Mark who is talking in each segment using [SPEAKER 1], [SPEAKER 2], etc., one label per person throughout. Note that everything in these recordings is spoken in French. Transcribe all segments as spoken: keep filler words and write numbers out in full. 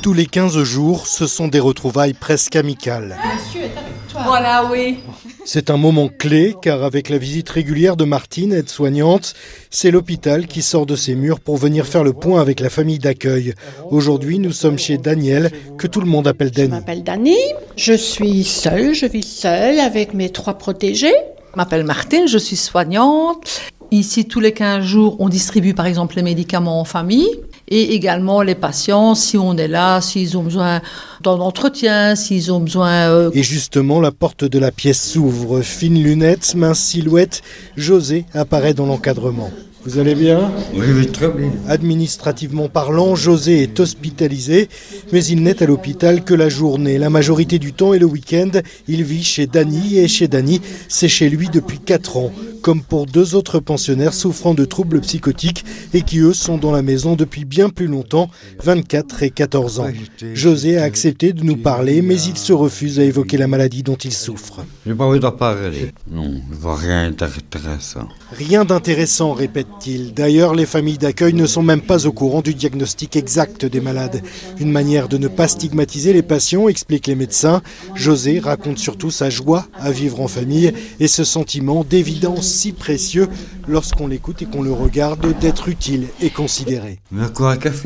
[SPEAKER 1] Tous les quinze jours, ce sont des retrouvailles presque amicales.
[SPEAKER 2] Monsieur est avec toi.
[SPEAKER 3] Voilà, oui.
[SPEAKER 1] C'est un moment clé, car avec la visite régulière de Martine, aide-soignante, c'est l'hôpital qui sort de ses murs pour venir faire le point avec la famille d'accueil. Aujourd'hui, nous sommes chez Daniel, que tout le monde appelle Dani.
[SPEAKER 2] Je m'appelle Dani, je suis seule, je vis seule avec mes trois protégés.
[SPEAKER 3] Je m'appelle Martine, je suis soignante. Ici, tous les quinze jours, on distribue par exemple les médicaments en famille et également les patients, si on est là, s'ils ont besoin d'un entretien, s'ils ont besoin... Euh...
[SPEAKER 1] Et justement, la porte de la pièce s'ouvre. Fine lunette, mince silhouette, José apparaît dans l'encadrement. Vous allez bien ?
[SPEAKER 4] Oui, oui, très bien.
[SPEAKER 1] Administrativement parlant, José est hospitalisé, mais il n'est à l'hôpital que la journée. La majorité du temps et le week-end, il vit chez Dani, et chez Dani, c'est chez lui depuis quatre ans. Comme pour deux autres pensionnaires souffrant de troubles psychotiques et qui, eux, sont dans la maison depuis bien plus longtemps, vingt-quatre et quatorze ans. José a accepté de nous parler, mais il se refuse à évoquer la maladie dont il souffre.
[SPEAKER 4] J'ai pas envie d'en parler. Non, je vois rien d'intéressant.
[SPEAKER 1] Rien d'intéressant, répète-t-il. D'ailleurs, les familles d'accueil ne sont même pas au courant du diagnostic exact des malades. Une manière de ne pas stigmatiser les patients, expliquent les médecins. José raconte surtout sa joie à vivre en famille et ce sentiment d'évidence si précieux lorsqu'on l'écoute et qu'on le regarde d'être utile et considéré.
[SPEAKER 4] Mais quoi, un café ?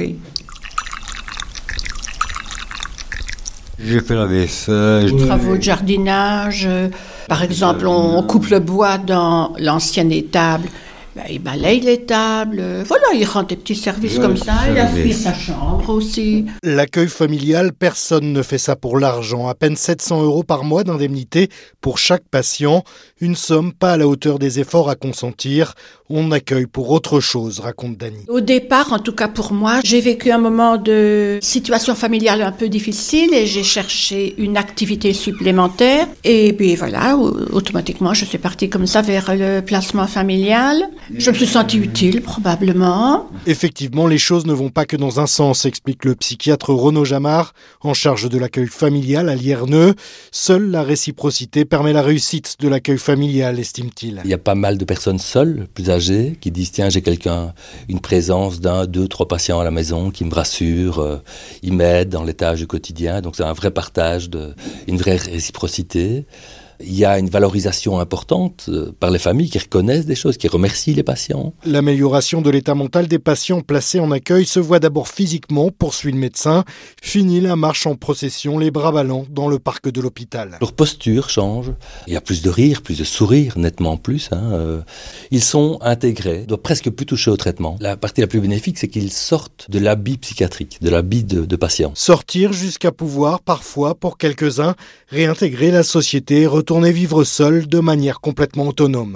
[SPEAKER 4] J'ai fait la vaisselle.
[SPEAKER 2] Les travaux de jardinage, par exemple, on coupe le bois dans l'ancienne étable. Ben, il balaye l'étable, voilà, il rend des petits services comme ça, il aspire sa chambre aussi.
[SPEAKER 1] L'accueil familial, personne ne fait ça pour l'argent. À peine sept cents euros par mois d'indemnité pour chaque patient. Une somme pas à la hauteur des efforts à consentir. On accueille pour autre chose, raconte Dani.
[SPEAKER 2] Au départ, en tout cas pour moi, j'ai vécu un moment de situation familiale un peu difficile et j'ai cherché une activité supplémentaire. Et puis voilà, automatiquement, je suis partie comme ça vers le placement familial. Je me suis sentie utile, probablement.
[SPEAKER 1] Effectivement, les choses ne vont pas que dans un sens, explique le psychiatre Renaud Jamard, en charge de l'accueil familial à Lierneux. Seule la réciprocité permet la réussite de l'accueil familial, estime-t-il.
[SPEAKER 5] Il y a pas mal de personnes seules, plus âgées, qui disent « Tiens, j'ai quelqu'un, une présence d'un, deux, trois patients à la maison qui me rassure, euh, ils m'aident dans les tâches du quotidien. » Donc c'est un vrai partage, de, une vraie réciprocité. Il y a une valorisation importante par les familles qui reconnaissent des choses, qui remercient les patients.
[SPEAKER 1] L'amélioration de l'état mental des patients placés en accueil se voit d'abord physiquement, poursuit le médecin. Fini la marche en procession, les bras ballants dans le parc de l'hôpital.
[SPEAKER 5] Leur posture change. Il y a plus de rire, plus de sourire, nettement plus. Hein. Euh, ils sont intégrés, doivent presque plus toucher au traitement. La partie la plus bénéfique, c'est qu'ils sortent de l'habit psychiatrique, de l'habit de, de patient.
[SPEAKER 1] Sortir jusqu'à pouvoir, parfois, pour quelques-uns, réintégrer la société, retourner vivre seul de manière complètement autonome.